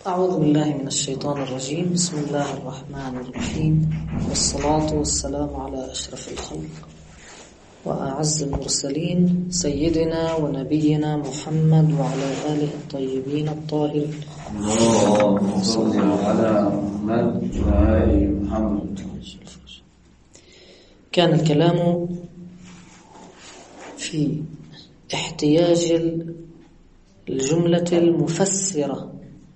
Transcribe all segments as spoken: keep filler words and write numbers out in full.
أعوذ بالله من الشيطان الرجيم. بسم الله الرحمن الرحيم، والصلاة والسلام على أشرف الخلق وأعز المرسلين سيدنا ونبينا محمد وعلى آله الطيبين الطاهرين. اللهم صل على محمد وآل محمد. كان الكلام في احتياج الجملة المفسرة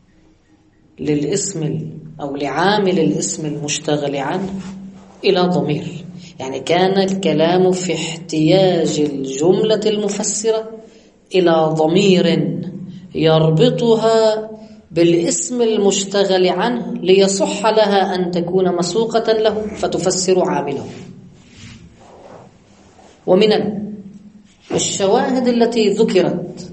للاسم أو لعامل الاسم المشتغل عنه إلى ضمير. يعني كان الكلام في احتياج الجملة المفسرة إلى ضمير يربطها بالاسم المشتغل عنه ليصح لها أن تكون مسوقة له فتفسر عامله. ومن الشواهد التي ذكرت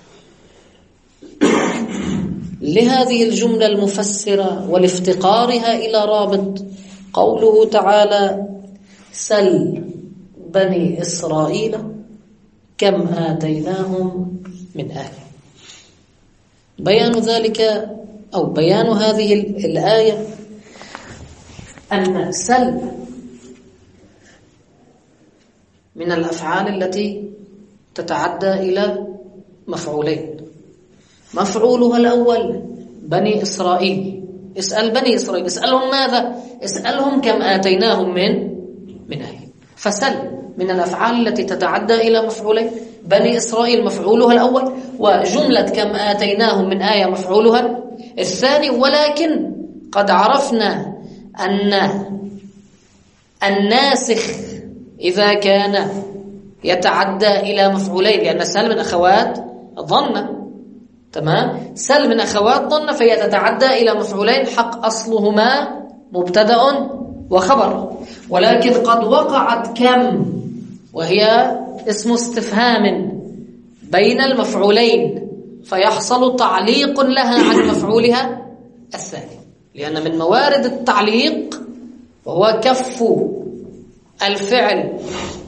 لهذه الجملة المفسرة ولافتقارها إلى رابط قوله تعالى: سل بني إسرائيل كم آتيناهم من آية. بيان ذلك أو بيان هذه الآية أن سل من الأفعال التي تتعدى إلى مفعولين. مفعولها الأول بني إسرائيل، اسأل بني إسرائيل، اسألهم ماذا؟ اسألهم كم آتيناهم من من آية. فسل من الأفعال التي تتعدى إلى مفعولين. بني إسرائيل مفعولها الأول، وجملة كم آتيناهم من آية مفعولها الثاني. ولكن قد عرفنا أن الناسخ إذا كان يتعدى إلى مفعولين، لأن سل من أخوات ظن، تمام؟ سل من أخوات ظن فهي تتعدى إلى مفعولين حق أصلهما مبتدأ وخبر. ولكن قد وقعت كم وهي اسم استفهام بين المفعولين فيحصل تعليق لها عن مفعولها الثاني، لأن من موارد التعليق وهو كف الفعل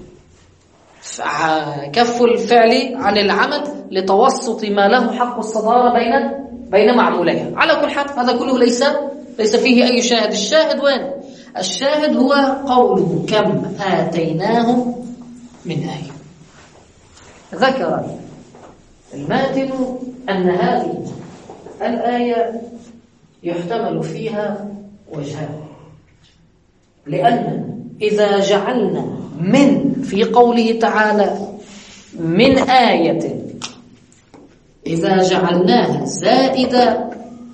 كف الفعل عن العمل لتوسط ما له حق الصدارة بين بين معموليها. على كل حال هذا كله ليس ليس فيه أي شاهد. الشاهد وين؟ الشاهد هو قوله كم آتيناهم من آية. ذكر الماتن أن هذه الآية يحتمل فيها وجهان، لأن إذا جعلنا من في قوله تعالى من آية، إذا جعلناها زائدة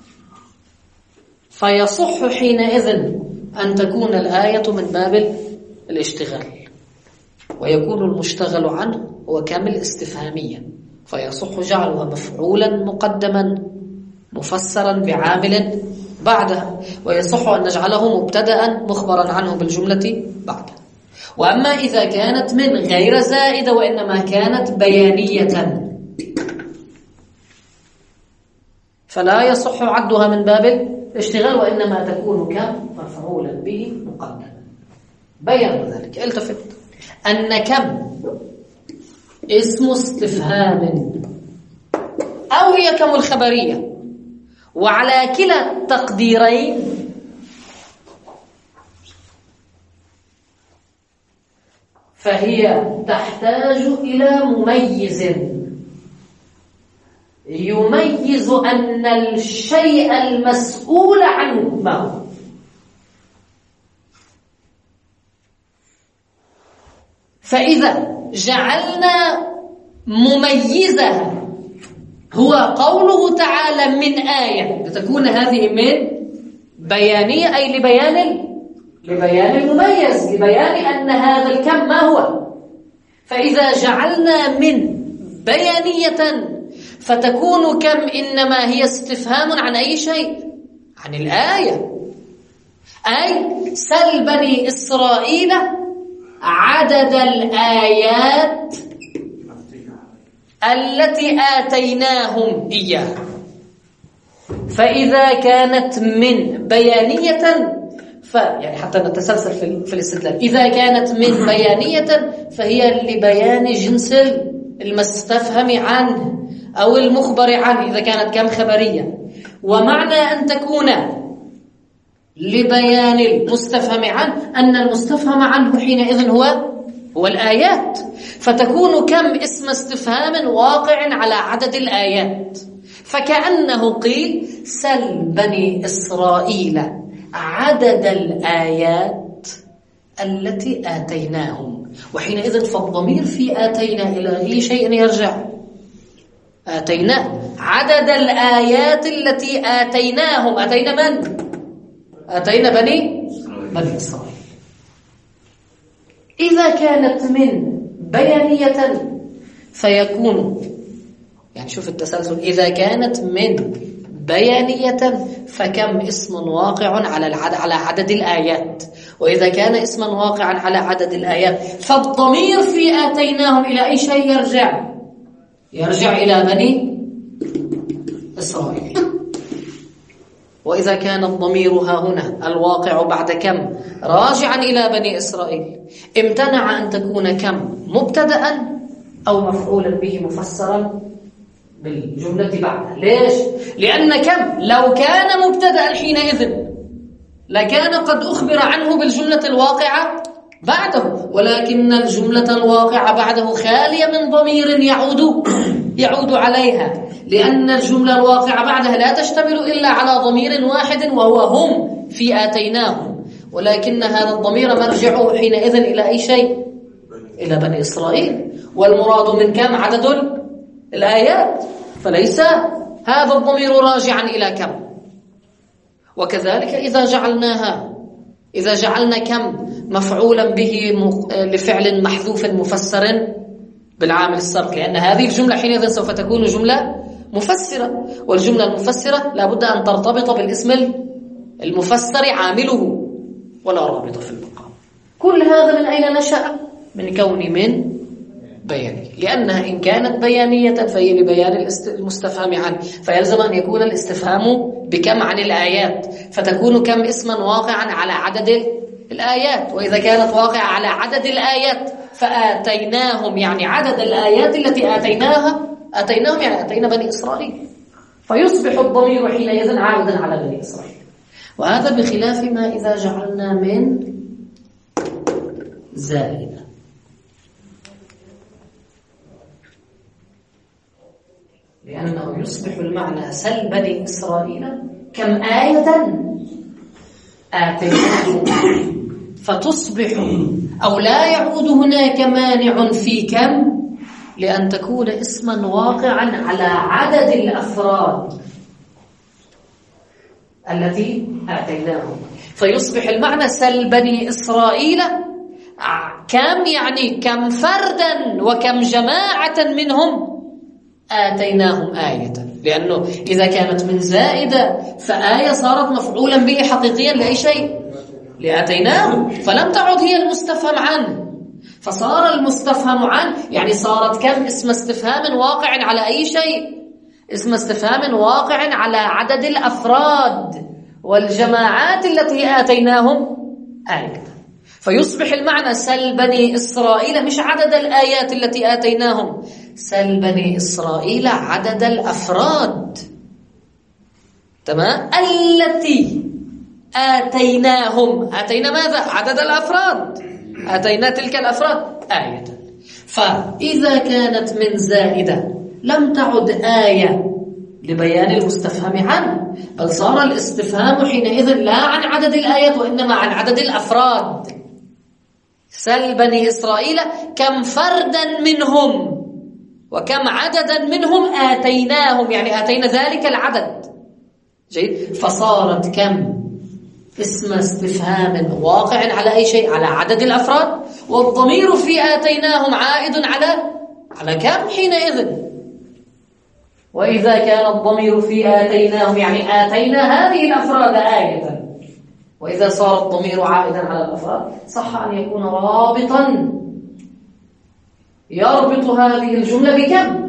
فيصح حينئذ أن تكون الآية من باب الاشتغال، ويكون المشتغل عنه هو كامل استفهاميا، فيصح جعلها مفعولا مقدما مفسرا بعامل بعدها، ويصح أن نجعله مبتدأ مخبرا عنه بالجملة بعدها. وأما إذا كانت من غير زائدة وإنما كانت بيانية فلا يصح عدها من باب الاشتغال، وإنما تكون كم مفعولا به مقدما. بيان ذلك. التفت أن كم اسم استفهام أو هي كم الخبرية، وعلى كلا التقديرين فهي تحتاج إلى مميز يميز أن الشيء المسؤول عنه ما هو. فإذا جعلنا مميزها هو قوله تعالى من آية، لتكون هذه من بيانية أي لبيان لبيان المميز، لبيان أن هذا الكم ما هو. فإذا جعلنا من بيانية فتكون كم إنما هي استفهام عن أي شيء؟ عن الآية. أي سل بني إسرائيل عدد الآيات التي آتيناهم إياها. فإذا كانت من بيانية ف يعني حتى نتسلسل في, في الاستدلال، إذا كانت من بيانية فهي لبيان جنس المستفهم عنه أو المخبر عنه إذا كانت كم خبرية. ومعنى أن تكون لبيان المستفهم عنه أن المستفهم عنه حينئذ هو هو الآيات، فتكون كم اسم استفهام واقع على عدد الآيات. فكأنه قيل سل بني إسرائيل عدد الآيات التي آتيناهم، وحينئذ فالضمير في آتينا إلى أي شيء يرجع؟ آتينا عدد الآيات التي آتيناهم. آتينا من؟ آتينا بني بني إسرائيل. إذا كانت من بيانية فيكون، يعني شوف التسلسل، إذا كانت من بيانية فكم اسم واقع على العدد على عدد الآيات، وإذا كان اسما واقعا على عدد الآيات فالضمير في آتيناهم إلى أي شيء يرجع؟ يرجع إلى بني إسرائيل. وإذا كان الضمير ها هنا الواقع بعد كم راجعا إلى بني إسرائيل امتنع أن تكون كم مبتدأ أو مفعولا به مفسرا بالجملة بعدها. ليش؟ لأن كم لو كان مبتدأ حينئذ لكان قد أخبر عنه بالجملة الواقعة بعده، ولكن الجملة الواقعة بعده خالية من ضمير يعود يعود عليها، لأن الجملة الواقعة بعدها لا تشتمل إلا على ضمير واحد وهو هم في آتيناهم، ولكن هذا الضمير مرجعه حينئذ إلى أي شيء؟ إلى بني إسرائيل، والمراد من كم عدد الآيات، فليس هذا الضمير راجعا إلى كم. وكذلك إذا جعلناها إذا جعلنا كم مفعولا به لفعل محذوف مفسر بالعامل السابق، لأن هذه الجملة حينئذ سوف تكون جملة مفسرة، والجملة المفسرة لابد أن ترتبط بالاسم المفسر عامله ولا رابط في المقام. كل هذا من أين نشأ؟ من كون من بيانية، لأنها إن كانت بيانية فهي لبيان المستفهم عنه، فيلزم أن يكون الاستفهام بكم عن الآيات، فتكون كم اسما واقعا على عدد الآيات، وإذا كانت واقعة على عدد الآيات فآتيناهم يعني عدد الآيات التي آتيناها آتيناهم يعني آتينا بني إسرائيل، فيصبح الضمير حينئذ عائدا على بني إسرائيل. وهذا بخلاف ما إذا جعلنا من زائدة، لأنه يصبح المعنى سل بني إسرائيل كم آية آتيناهم، فتصبح أو لا يعود هناك مانع في كم لأن تكون اسما واقعا على عدد الأفراد التي آتيناهم، فيصبح المعنى سل بني إسرائيل كم يعني كم فردا وكم جماعة منهم آتيناهم آية، لأنه إذا كانت من زائدة فآية صارت مفعولا به حقيقيا لأي شيء؟ لآتيناهم، فلم تعد هي المستفهم عنه، فصار المستفهم عنه يعني صارت كم اسم استفهام واقع على أي شيء؟ اسم استفهام واقع على عدد الأفراد والجماعات التي آتيناهم آية، فيصبح المعنى سل بني إسرائيل مش عدد الآيات التي آتيناهم، سل بني إسرائيل عدد الأفراد، تمام، التي آتيناهم. آتينا ماذا؟ عدد الأفراد، آتينا تلك الأفراد آية. فإذا كانت من زائدة لم تعد آية لبيان المستفهم عنه، بل صار الاستفهام حينئذ لا عن عدد الآيات وإنما عن عدد الأفراد. سل بني إسرائيل كم فردا منهم وكم عددا منهم آتيناهم، يعني آتينا ذلك العدد. جيد، فصارت كم اسم استفهام واقع على أي شيء؟ على عدد الأفراد، والضمير في آتيناهم عائد على على كم حينئذ؟ وإذا كان الضمير في آتيناهم يعني آتينا هذه الأفراد آية، وإذا صار الضمير عائدا على الأفراد صح أن يكون رابطا يربط هذه الجملة بكم،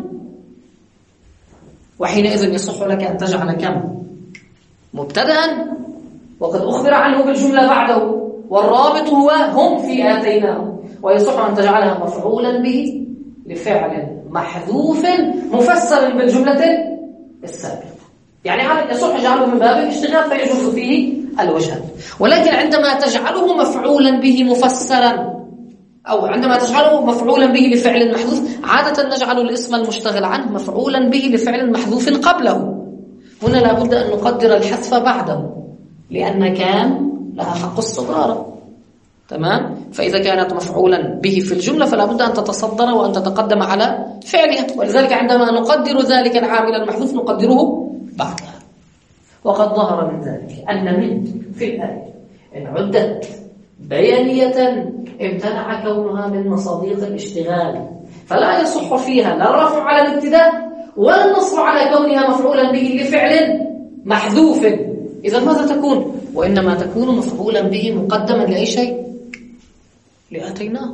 وحينئذ يصح لك أن تجعل كم مبتدأ وقد أخبر عنه بالجملة بعده، والرابط هو هم في آتيناهم، ويصح أن تجعلها مفعولا به لفعل محذوف مفسر بالجملة السابقة. يعني يصح جعله من باب الاشتغال فيجوز فيه الوجهان. ولكن عندما تجعله مفعولا به مفسرا أو عندما تجعله مفعولا به لفعل محذوف، عادة نجعل الاسم المشتغل عنه مفعولا به لفعل محذوف قبله. هنا لابد أن نقدر الحذف بعده، لأن كان لها حق الصدارة. تمام؟ فإذا كانت مفعولا به في الجملة فلا بد أن تتصدر وأن تتقدم على فعلها، ولذلك عندما نقدر ذلك العامل المحذوف نقدره بعدها. وقد ظهر من ذلك أن من في الآية إن عدت بيانية امتنع كونها من مصاديق الاشتغال، فلا يصح فيها لا الرفع على الابتداء ولا النصب على كونها مفعولا به لفعل محذوف. إذا ماذا تكون؟ وإنما تكون مفعولا به مقدما لأي شيء؟ لآتيناه،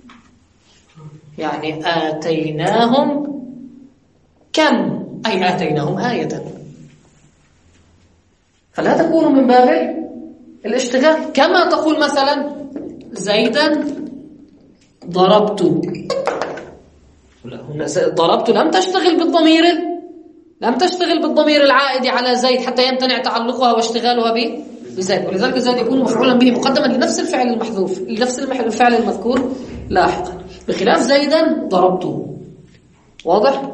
يعني آتيناهم كم؟ أي آتيناهم آية، فلا تكون من باب الاشتغال. كما تقول مثلا زيدا ضربت، ضربت لم تشتغل بالضمير لم تشتغل بالضمير العائد على زيد حتى يمتنع تعلقها واشتغالها به بزيد، ولذلك زيد يكون مفعولا به مقدما لنفس الفعل المحذوف لنفس الفعل المذكور لاحقا، بخلاف زيدا ضربته. واضح؟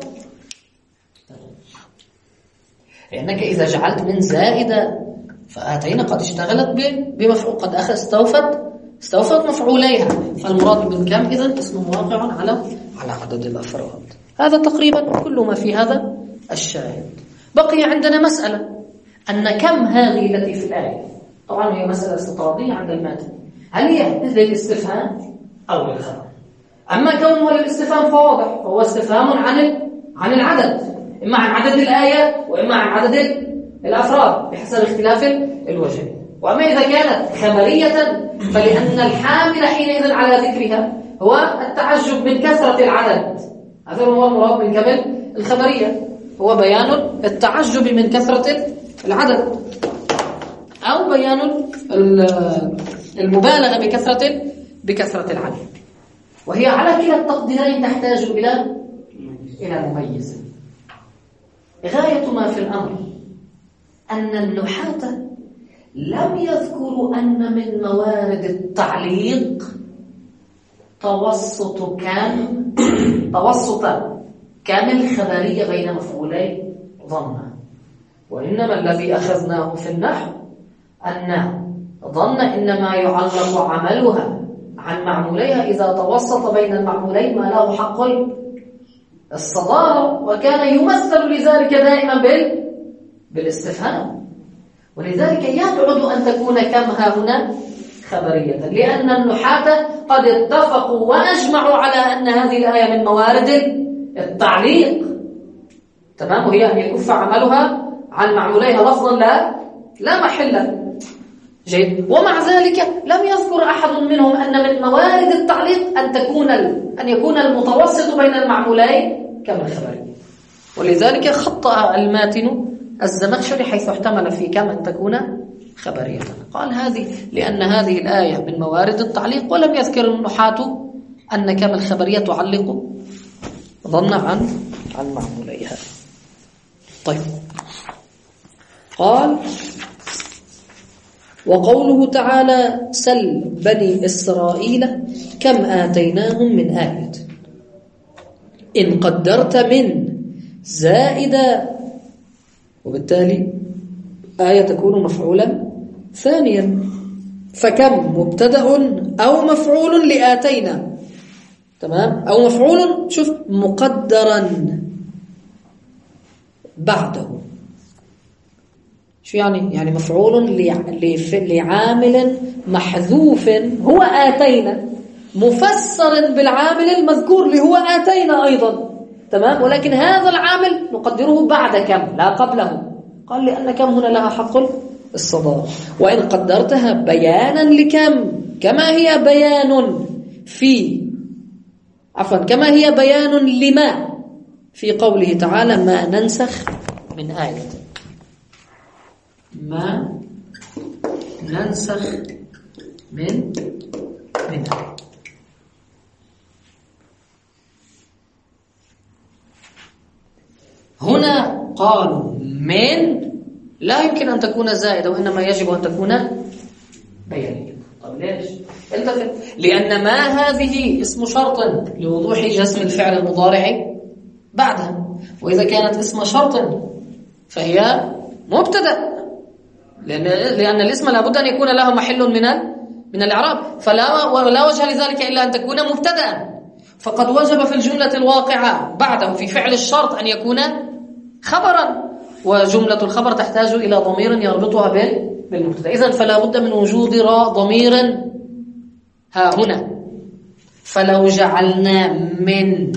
لأنك إذا جعلت من زائدة فآتينا قد اشتغلت بمفعول، قد أخذ استوفت استوفت مفعوليها، فالمراد من كم إذن اسم واقع على على عدد الأفراد. هذا تقريبا كل ما في هذا الشاهد. بقي عندنا مسألة أن كم هذه التي في الآية، طبعا هي مسألة استطرادية عند الماتن، هل هي للاستفهام أو للخبر؟ أما كونه للاستفهام فواضح، فهو استفهام عن عن العدد، إما عن عدد الآيات وإما عن عدد الأفراد بحسب اختلاف الوجه. وأما إذا كانت خبرية فلأن الحامل حينئذ على ذكرها هو التعجب من كثرة العدد، هذا هو المراد من كمل الخبرية، هو بيان التعجب من كثرة العدد أو بيان المبالغة بكثرة بكثرة العدد. وهي على كلا التقديرين تحتاج إلى إلى مميز. غاية ما في الأمر أن النحاة لم يذكروا أن من موارد التعليق توسط كام توسط كامل خبرية بين مفعولين ظنا، وإنما الذي أخذناه في النحو أن ظن إنما يعلق عملها عن معموليها إذا توسط بين المعمولين ما له حق الصدارة، وكان يمثل لذلك دائما بال بالاستفهام. ولذلك يبعد أن تكون كم ها هنا خبرية، لأن النحاة قد اتفقوا وأجمعوا على أن هذه الآية من موارد التعليق. تمام؟ وهي أن يكف عملها عن معموليها لفظا لا لا محل. جيد. ومع ذلك لم يذكر أحد منهم أن من موارد التعليق أن تكون أن يكون المتوسط بين المعمولين كما خبري. ولذلك خطأ الماتن الزمخشري حيث احتمل في كم أن تكون خبرية، قال هذه لأن هذه الآية من موارد التعليق، ولم يذكر النحاة أن كم الخبرية تعلق ظن عن عن معموليها. طيب، قال وقوله تعالى سل بني إسرائيل كم آتيناهم من آية، إن قدرت من زائدة، وبالتالي آية تكون مفعولا ثانيا، فكم مبتدأ أو مفعول لآتينا. تمام؟ أو مفعول شوف مقدرا بعده. شو يعني؟ يعني مفعول لعامل محذوف هو آتينا، مفسر بالعامل المذكور اللي هو آتينا أيضا. تمام؟ ولكن هذا العامل نقدره بعد كم لا قبله. قال لأن كم هنا لها حق الصدارة. وإن قدرتها بيانا لكم كما هي بيان في عفوا كما هي بيان لما في قوله تعالى ما ننسخ من آية، ما ننسخ من من آية. هنا قالوا من لا يمكن أن تكون زائدة، وإنما يجب أن تكون بيانية. طب ليش؟ التفت، لأن ما هذه اسم شرط لوضوح جزم الفعل المضارع بعدها، وإذا كانت اسم شرط فهي مبتدأ، لأن لأن الاسم لابد أن يكون له محل من من الإعراب، فلا ولا وجه لذلك إلا أن تكون مبتدأ. فقد وجب في الجملة الواقعة بعده في فعل الشرط أن يكون خبرا، وجملة الخبر تحتاج إلى ضمير يربطها بالمبتدأ. إذن فلا بد من وجود راء ضمير ها هنا. فلو جعلنا من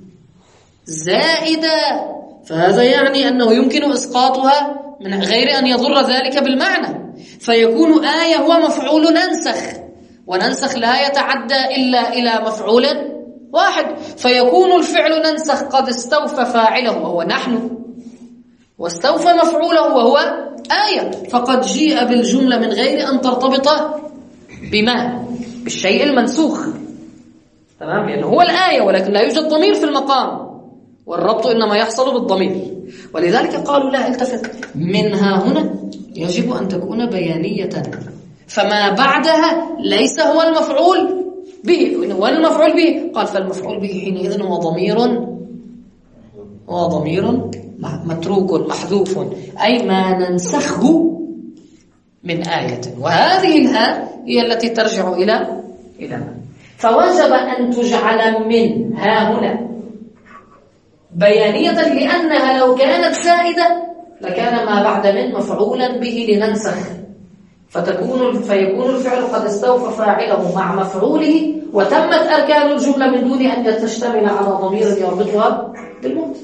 زائدة فهذا يعني أنه يمكن إسقاطها من غير أن يضر ذلك بالمعنى، فيكون آية هو مفعول ننسخ، وننسخ لا يتعدى إلا إلى مفعول واحد، فيكون الفعل ننسخ قد استوفى فاعله وهو نحن، واستوفى مفعوله وهو آية، فقد جيء بالجملة من غير أن ترتبط بما بالشيء المنسوخ، تمام، لأنه هو الآية ولكن لا يوجد ضمير في المقام، والربط إنما يحصل بالضمير. ولذلك قالوا لا التفت، منها هنا يجب أن تكون بيانية، فما بعدها ليس هو المفعول به، والمفعول به قال فالمفعول به حينئذ هو ضمير هو ضمير متروك محذوف، أي ما ننسخه من آية، وهذه الهاء هي التي ترجع إلى إلى من. فوجب أن تجعل من ها هنا بيانية، لأنها لو كانت زائدة لكان ما بعد من مفعولا به لننسخ، فتكون فيكون الفعل قد استوفى فاعله مع مفعوله، وتمت أركان الجملة من دون أن تشتمل على ضمير يربطها بالمبتدأ.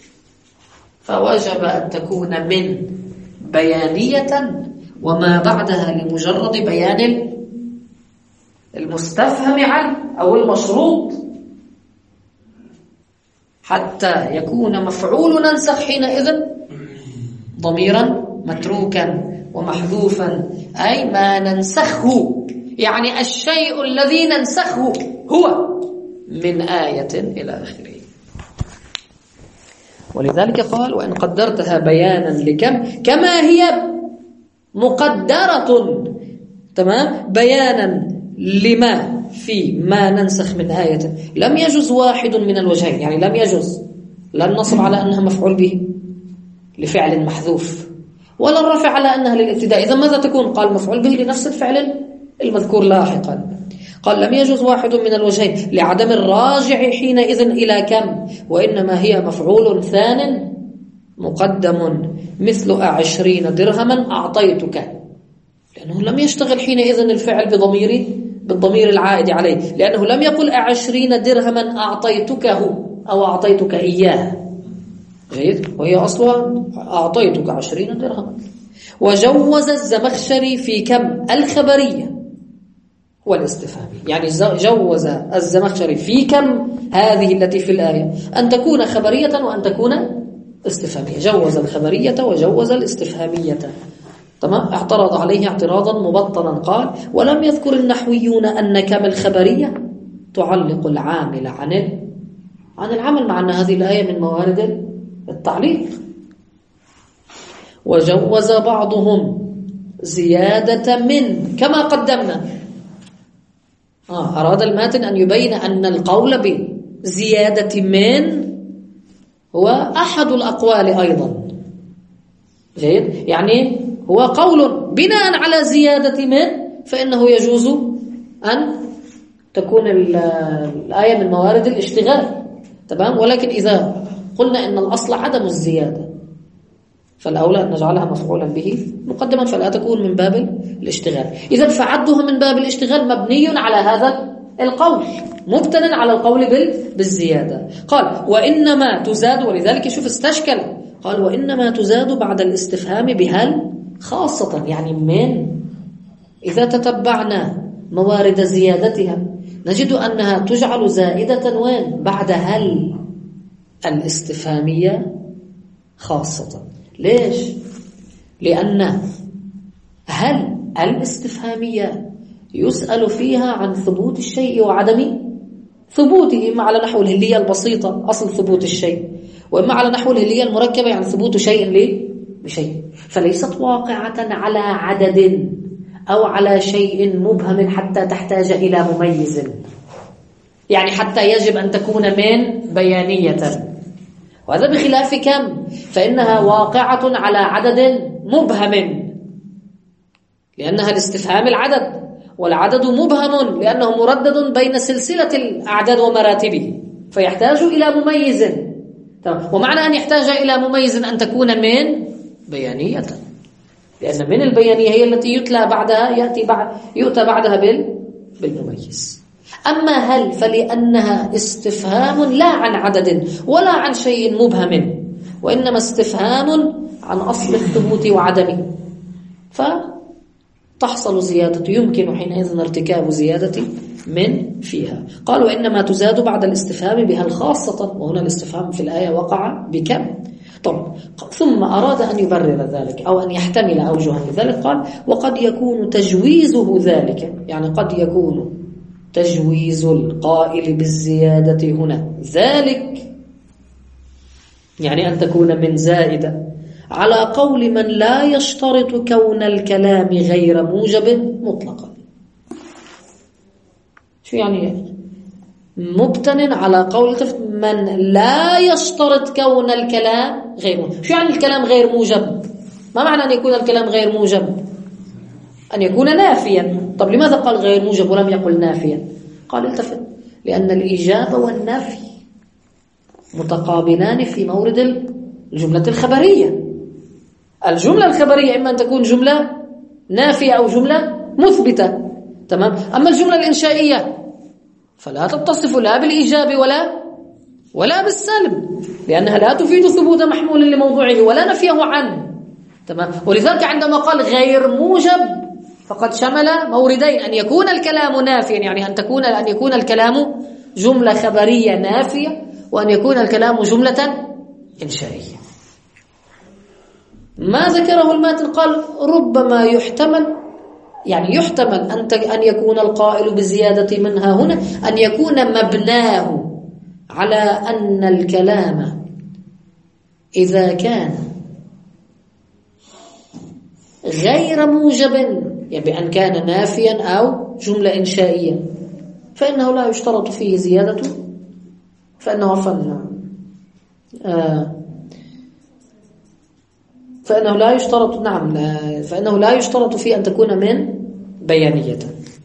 فوجب أن تكون من بيانية، وما بعدها لمجرد بيان المستفهم عنه أو المشروط، حتى يكون مفعول ننسخ حينئذ ضميرا متروكا ومحذوفا، أي ما ننسخه، يعني الشيء الذي ننسخه هو من آية إلى آخره. ولذلك قال وإن قدرتها بيانا لكم كما هي مقدرة، تمام، بيانا لما في ما ننسخ من آية، لم يجوز واحد من الوجهين، يعني لم يجوز لا النصب على أنها مفعول به لفعل محذوف، ولا الرفع على أنها للابتداء. إذا ماذا تكون؟ قال مفعول به لنفس الفعل المذكور لاحقا. قال لم يجوز واحد من الوجهين لعدم الراجع حينئذ إلى كم، وإنما هي مفعول ثان مقدم مثل عشرين درهما أعطيتك، لأنه لم يشتغل حينئذ الفعل بضمير بالضمير العائد عليه، لأنه لم يقل عشرين درهما أعطيتكه أو أعطيتك إياه، جيد، وهي أصلا أعطيتك عشرين درهما. وجوز الزمخشري في كم الخبرية والاستفهامية، يعني جوز الزمخشري في كم هذه التي في الآية أن تكون خبرية وأن تكون استفهامية، جوز الخبرية وجوز الاستفهامية، تمام. اعترض عليه اعتراضا مبطنا، قال ولم يذكر النحويون أن كم الخبرية تعلق العامل عن عن العمل، مع أن هذه الآية من موارد التعليق. وجوز بعضهم زيادة من كما قدمنا. آه أراد الماتن أن يبين أن القول بزيادة من هو أحد الأقوال أيضا، جيد، يعني هو قول بناء على زيادة من فإنه يجوز أن تكون الآية من موارد الاشتغال، تمام. ولكن إذا قلنا إن الأصل عدم الزيادة فالأولى أن نجعلها مفعولا به مقدما، فلا تكون من باب الاشتغال. إذا فعدها من باب الاشتغال مبني على هذا القول، مبتنى على القول بالزيادة. قال وإنما تزاد، ولذلك شوف استشكل، قال وإنما تزاد بعد الاستفهام بهل خاصة، يعني من. إذا تتبعنا موارد زيادتها نجد أنها تجعل زائدة وين؟ بعد هل الاستفهامية خاصة. ليش؟ لأن هل الاستفهامية يسأل فيها عن ثبوت الشيء وعدم ثبوته، إما على نحو الهلية البسيطة أصل ثبوت الشيء، وإما على نحو الهلية المركبة يعني ثبوت شيء بشيء، فليست واقعة على عدد أو على شيء مبهم حتى تحتاج إلى مميز، يعني حتى يجب أن تكون من بيانية. وهذا بخلاف كم، فإنها واقعة على عدد مبهم لأنها الاستفهام العدد، والعدد مبهم لأنه مردد بين سلسلة الأعداد ومراتبه، فيحتاج إلى مميز. ومعنى أن يحتاج إلى مميز أن تكون من بيانية، لأن من البيانية هي التي يتلى بعدها يأتي بعد يؤتى بعدها بال بالمميز. أما هل فلأنها استفهام لا عن عدد ولا عن شيء مبهم، وإنما استفهام عن أصل الثبوت وعدمه، فتحصل زيادة، يمكن حينئذ ارتكاب زيادة من فيها. قالوا إنما تزاد بعد الاستفهام بها الخاصة، وهنا الاستفهام في الآية وقع بكم. طب ثم أراد أن يبرر ذلك أو أن يحتمل أوجها لذلك، قال وقد يكون تجويزه ذلك، يعني قد يكون تجويز القائل بالزيادة هنا ذلك، يعني أن تكون من زائدة، على قول من لا يشترط كون الكلام غير موجب مطلقا. شو يعني مبتن على قول من لا يشترط كون الكلام غير موجب؟ شو يعني الكلام غير موجب؟ ما معنى أن يكون الكلام غير موجب؟ أن يكون نافيا. طب لماذا قال غير موجب ولم يقل نافيا؟ قال التفت، لأن الإجابة والنفي متقابلان في مورد الجملة الخبرية. الجملة الخبرية إما أن تكون جملة نافية أو جملة مثبتة، تمام. أما الجملة الإنشائية فلا تتصف لا بالإيجاب ولا ولا بالسلب، لأنها لا تفيد ثبوت محمول لموضوعه ولا نفيه عنه، تمام. ولذلك عندما قال غير موجب فقد شمل موردين، أن يكون الكلام نافيا، يعني أن تكون أن يكون الكلام جملة خبرية نافية، وأن يكون الكلام جملة إنشائية. ما ذكره الماتن قال ربما يحتمل، يعني يحتمل أن أن يكون القائل بزيادة منها هنا أن يكون مبناه على أن الكلام إذا كان غير موجب، يعني بأن كان نافيا أو جملة إنشائية، فإنه لا يشترط فيه زيادة، فإنه عفوا آه فإنه لا يشترط نعم فإنه لا يشترط فيه أن تكون من بيانية.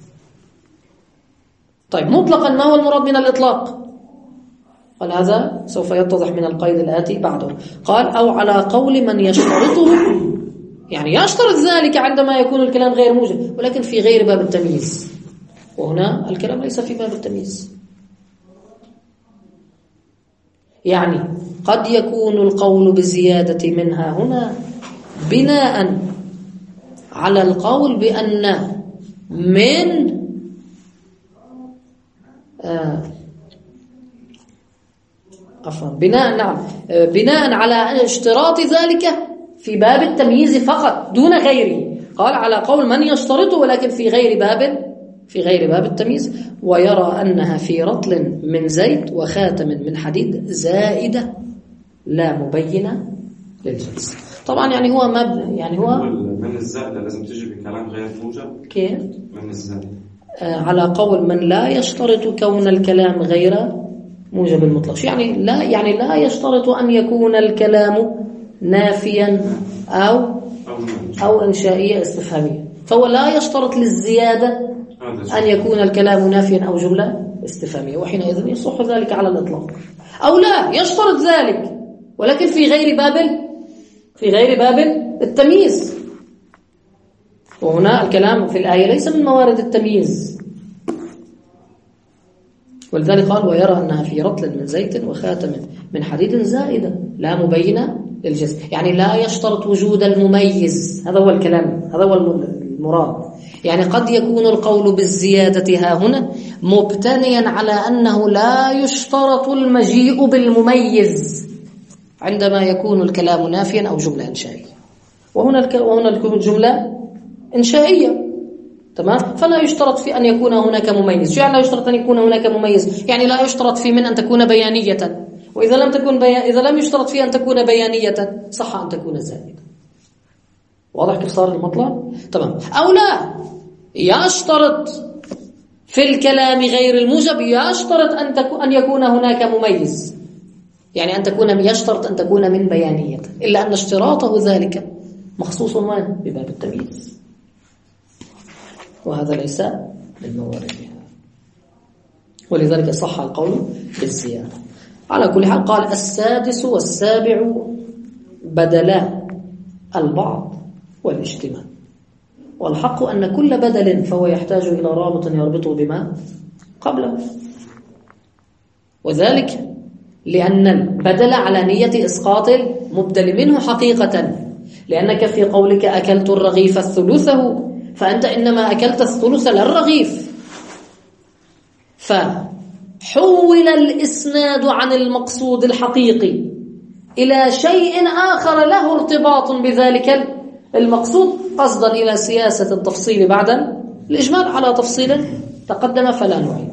طيب مطلقا ما هو المراد من الإطلاق؟ قال هذا سوف يتضح من القيد الآتي بعده. قال أو على قول من يشترطه، يعني يشترط ذلك عندما يكون الكلام غير موجب ولكن في غير باب التمييز، وهنا الكلام ليس في باب التمييز. يعني قد يكون القول بزيادة منها هنا بناء على القول بأن من آه عفوا بناء نعم بناء على اشتراط ذلك في باب التمييز فقط دون غيره. قال على قول من يشترطه ولكن في غير باب في غير باب التمييز، ويرى أنها في رطل من زيت وخاتم من حديد زائدة لا مبينة للجنس. طبعا يعني هو مبنى، يعني هو من الزائدة لازم تجي بكلام غير موجب. كيف؟ من الزائدة آه على قول من لا يشترط كون الكلام غير موجب المطلق، يعني لا يعني لا يشترط أن يكون الكلام نافيا أو أو إنشائية استفهامية، فهو لا يشترط للزيادة أن يكون الكلام نافيا أو جملة استفهامية، وحينئذ يصح ذلك على الإطلاق. أو لا يشترط ذلك ولكن في غير باب في غير باب التمييز، وهنا الكلام في الآية ليس من موارد التمييز، ولذلك قال ويرى أنها في رطل من زيت وخاتم من حديد زائدة لا مبينة للجنس، يعني لا يشترط وجود المميز. هذا هو الكلام، هذا هو المراد. يعني قد يكون القول بالزيادة ها هنا مبتنيا على أنه لا يشترط المجيء بالمميز عندما يكون الكلام نافيا أو جملة إنشائية، وهنا وهنا الجملة إنشائية، تمام. فلا يشترط في أن يكون هناك مميز. يعني لا يشترط أن يكون هناك مميز، يعني لا يشترط في من أن تكون بيانية، وإذا لم تكن بي... إذا لم يشترط في أن تكون بيانية صح أن تكون زائدة. واضح كيف صار المطلع؟ تمام. أو لا يشترط في الكلام غير الموجب يشترط أن تكون أن يكون هناك مميز، يعني أن تكون يشترط أن تكون من بيانية، إلا أن اشتراطه ذلك مخصوص وين؟ بباب التمييز، وهذا ليس من مواردها، ولذلك صح القول بالزيادة. على كل حال قال السادس والسابع بدلا البعض والاجتماع، والحق أن كل بدل فهو يحتاج إلى رابط يربطه بما قبله، وذلك لأن البدل على نية إسقاط المبدل منه حقيقة، لأنك في قولك أكلت الرغيف الثلثه فأنت إنما أكلت الثلث للرغيف، فحول الإسناد عن المقصود الحقيقي إلى شيء آخر له ارتباط بذلك المقصود، قصدا إلى سياسة التفصيل بعد الإجمال على تفصيل تقدم فلا نعيد.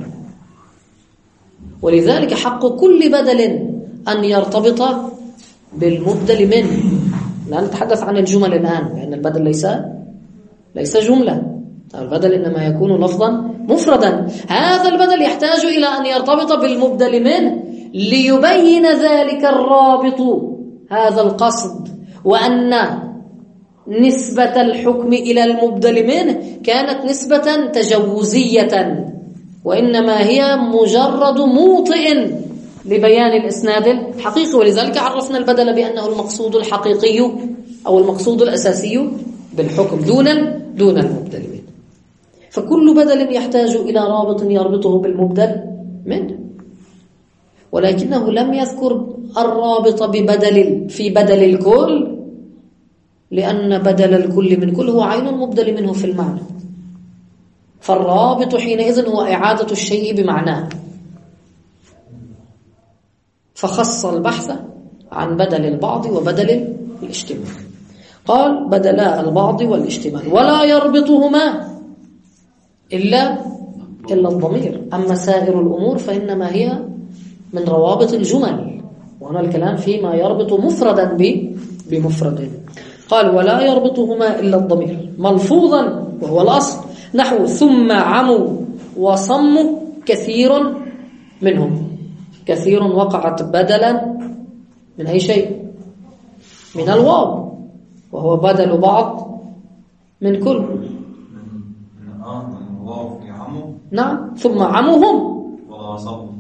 ولذلك حق كل بدل أن يرتبط بالمبدل منه. لا نتحدث عن الجمل الآن، لأن البدل ليس ليس جملة، البدل إنما يكون لفظا مفردا. هذا البدل يحتاج إلى أن يرتبط بالمبدل منه ليبين ذلك الرابط هذا القصد، وأن نسبة الحكم إلى المبدل منه كانت نسبة تجوزية، وإنما هي مجرد موطئ لبيان الإسناد الحقيقي. ولذلك عرفنا البدل بأنه المقصود الحقيقي أو المقصود الأساسي بالحكم دون دون المبدل منه. فكل بدل يحتاج إلى رابط يربطه بالمبدل منه، ولكنه لم يذكر الرابط ببدل في بدل الكل، لأن بدل الكل من كل هو عين المبدل منه في المعنى، فالرابط حينئذ هو إعادة الشيء بمعناه، فخص البحث عن بدل البعض وبدل الاشتمال. قال بدلا البعض والاشتمال ولا يربطهما إلا إلا الضمير، أما سائر الأمور فإنما هي من روابط الجمل، وهنا الكلام فيما يربط مفردا بمفرد. قال ولا يربطهما إلا الضمير ملفوظا وهو الأصل، نحو ثم عموا وصموا كثير منهم. كثير وقعت بدلا من أي شيء؟ من الواو، وهو بدل بعض من كل. نعم. ثم عموهم وصموا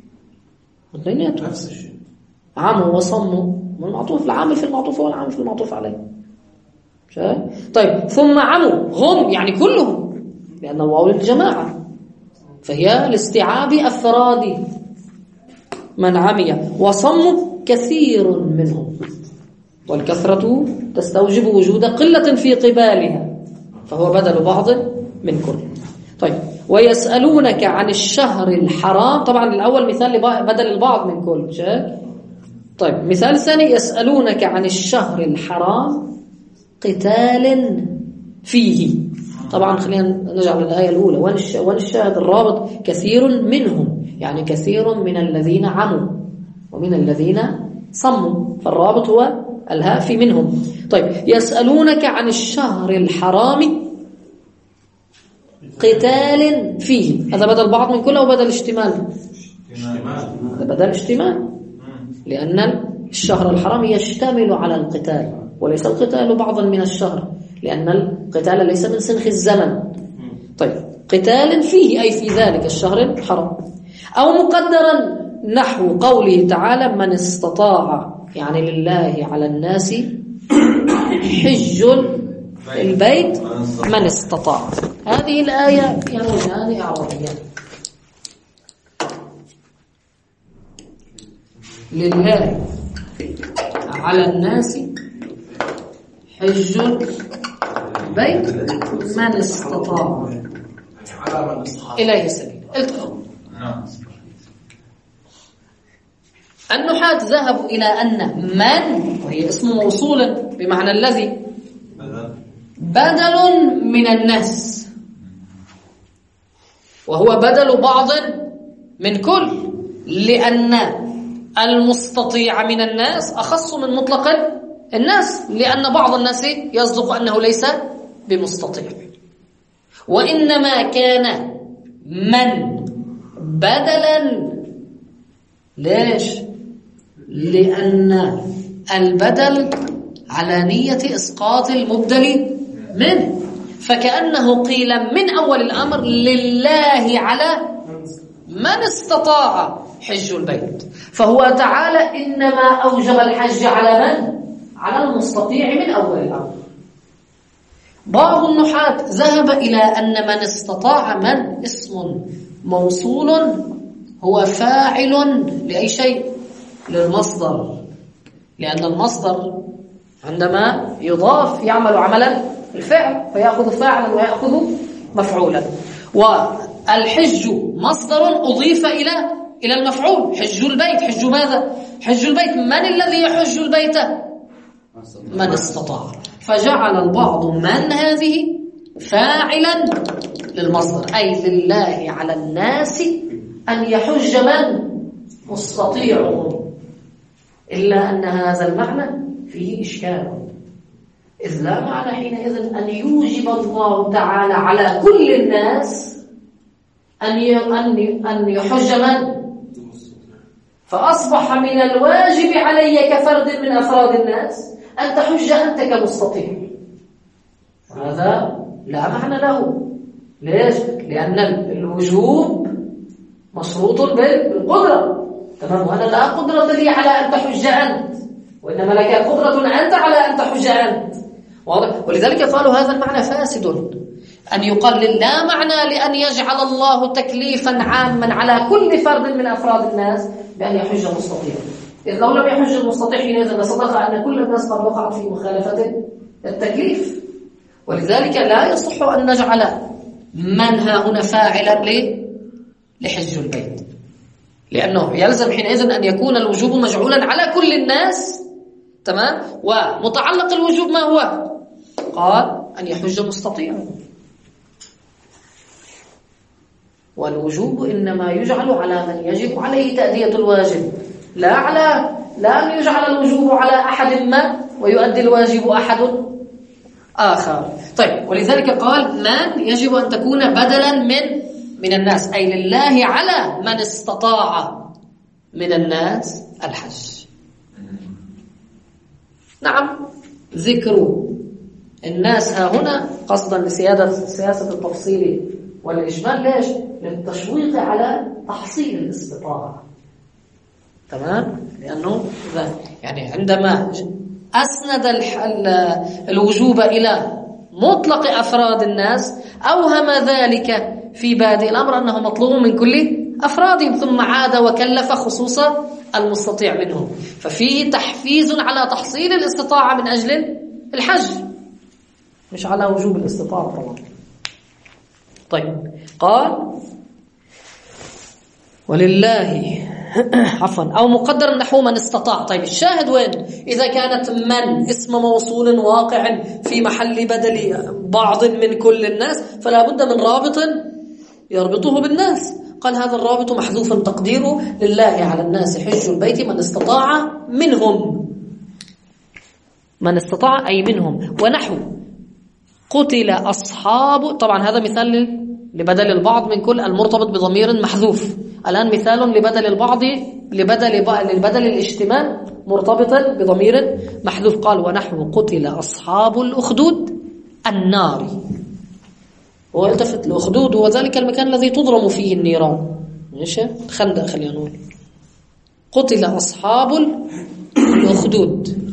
نفس الشيء. عموا وصموا من المعطوف العامل في المعطوف والعامل في المعطوف عليه. طيب ثم عموا هم يعني كلهم، لأن الواو للجماعة، فهي لاستيعاب أفراد من عمي. وصموا كثير منهم، والكثرة تستوجب وجود قلة في قبالها، فهو بدل بعض من كل. طيب ويسألونك عن الشهر الحرام، طبعا الأول مثال بدل البعض من كل شيء. طيب مثال ثاني يسألونك عن الشهر الحرام قتال فيه. طبعا خلينا نجعل الآية الأولى وين الشاهد الرابط؟ كثير منهم، يعني كثير من الذين عموا ومن الذين صموا، فالرابط هو الهاء في منهم. طيب يسألونك عن الشهر الحرام قتال فيه، هذا بدل بعض من كل أو بدل اشتمال؟ هذا بدل اشتمال، لأن الشهر الحرام يشتمل على القتال، وليس القتال بعضا من الشهر، لأن القتال ليس من سنخ الزمن. طيب قتال فيه أي في ذلك الشهر الحرام. أو مقدرا نحو قوله تعالى من استطاع، يعني لله على الناس حج البيت من استطاع. هذه الآية يعني إعرابية، لله على الناس حج البيت من استطاع إليه سبيل. النحاة ذهبوا إلى أن من وهي اسم موصول بمعنى الذي بدل من الناس، وهو بدل بعض من كل، لأن المستطيع من الناس أخص من مطلق الناس، لأن بعض الناس يصدق أنه ليس بمستطيع. وإنما كان من بدلا. ليش؟ لأن البدل على نية إسقاط المبدل منه، فكأنه قيل من أول الأمر لله على من استطاع حج البيت، فهو تعالى إنما أوجب الحج على من؟ على المستطيع من أول الأمر. بعض النحاة ذهب إلى أن من استطاع من اسم موصول هو فاعل لأي شيء، للمصدر، لأن المصدر عندما يضاف يعمل عملا الفعل فيأخذ فاعلا ويأخذ مفعولا. والحج مصدر أضيف إلى إلى المفعول. حج البيت، حج ماذا؟ حج البيت، من الذي يحج البيت؟ من استطاع. فجعل البعض من هذه فاعلا للمصدر، أي لله على الناس أن يحج من مستطيع، إلا أن هذا المعنى فيه إشكال، إذ لا معنى حينئذ أن يوجب الله تعالى على كل الناس أن أن يحج من؟ فأصبح من الواجب علي كفرد من أفراد الناس أن تحج أنت كمستطيع. هذا لا معنى له. ليش؟ لأن الوجوب مشروط بالقدرة، تمام؟ وأنا لا قدرة لي على أن تحج أنت، وإنما لك قدرة أنت على أن تحج أنت. واضح؟ ولذلك قالوا هذا المعنى فاسد، أن يقال لا معنى لأن يجعل الله تكليفا عاما على كل فرد من أفراد الناس بأن يحج المستطيع، إذ لو لم يحج المستطيع حينئذ لصدق أن كل الناس قد وقعت في مخالفة التكليف. ولذلك لا يصح أن نجعل من ها هنا فاعلا لحج البيت، لأنه يلزم حينئذ أن يكون الوجوب مجعولا على كل الناس، تمام؟ ومتعلق الوجوب ما هو؟ قال أن يحج المستطيع. والوجوب إنما يجعل على من يجب عليه تأدية الواجب، لا على لا أن يجعل الوجوب على أحد ما ويؤدي الواجب أحد آخر. طيب، ولذلك قال من يجب أن تكون بدلا من من الناس، أي لله على من استطاع من الناس الحج. نعم، ذكر الناس ها هنا قصدا لسيادة سياسة التفصيل والإجمال. ليش؟ للتشويق على تحصيل الاستطاعة، تمام؟ لأنه يعني عندما أسند الوجوب إلى مطلق أفراد الناس أوهم ذلك في بادئ الأمر أنه مطلوب من كل أفرادهم، ثم عاد وكلف خصوص المستطيع منهم، ففيه تحفيز على تحصيل الاستطاعة من أجل الحج، مش على وجوب الاستطاعة طبعا. طيب، قال ولله عفوا أو مقدر نحو من استطاع. طيب، الشاهد وين؟ إذا كانت من اسم موصول واقع في محل بدل بعض من كل الناس فلا بد من رابط يربطه بالناس. قال هذا الرابط محذوف تقديره لله على الناس حج البيت من استطاع منهم، من استطاع أي منهم. ونحو قتل أصحاب، طبعا هذا مثال لبدل البعض من كل المرتبط بضمير محذوف. الآن مثال لبدل البعض لبدل لبدل الاشتمال مرتبطا بضمير محذوف. قال ونحو قتل أصحاب الأخدود النار، والتفت الأخدود هو ذلك المكان الذي تضرم فيه النيران، ماشي؟ خندق خلينا نقول. قتل أصحاب الأخدود،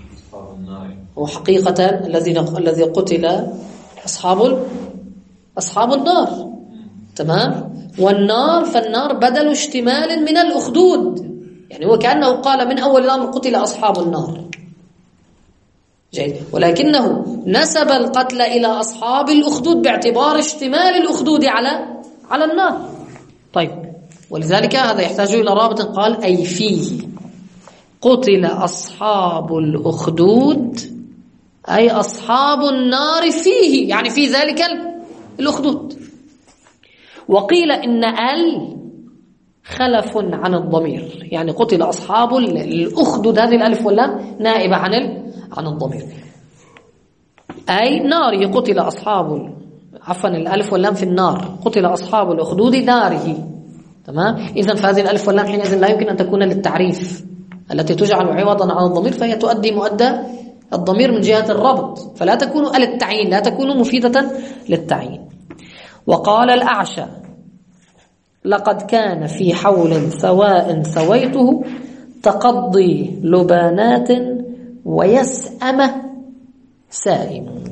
وحقيقة الذي الذي قتل أصحاب أصحاب النار، تمام؟ والنار، فالنار بدل اشتمال من الأخدود، يعني هو كأنه قال من أول الأمر قتل أصحاب النار. جيد، ولكنه نسب القتل إلى أصحاب الأخدود باعتبار اشتمال الأخدود على على النار. طيب، ولذلك هذا يحتاج إلى رابط. قال أي فيه قتل أصحاب الأخدود، أي أصحاب النار فيه، يعني في ذلك الأخدود. وقيل إن ال خلف عن الضمير، يعني قتل أصحاب الأخدود، هذه الألف واللام نائبة عن عن الضمير. أي ناره قتل أصحاب، عفوا الألف واللام في النار، قتل أصحاب الأخدود ناره. تمام. إذن فهذه الألف واللام حينئذ لا يمكن أن تكون للتعريف التي تجعل عوضا عن الضمير، فهي تؤدي مؤدى الضمير من جهة الربط، فلا تكون للتعيين، لا تكون مفيدة للتعيين. وقال الأعشى لقد كان في حول سواء سويته تقضي لبانات ويسأم سائم.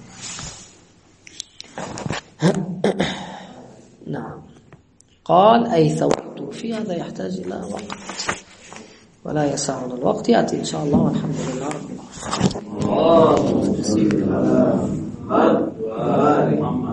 نعم. قال أي سويته، في هذا يحتاج إلى وقت ولا يسعنا الوقت، يأتي إن شاء الله والحمد لله رب العالمين.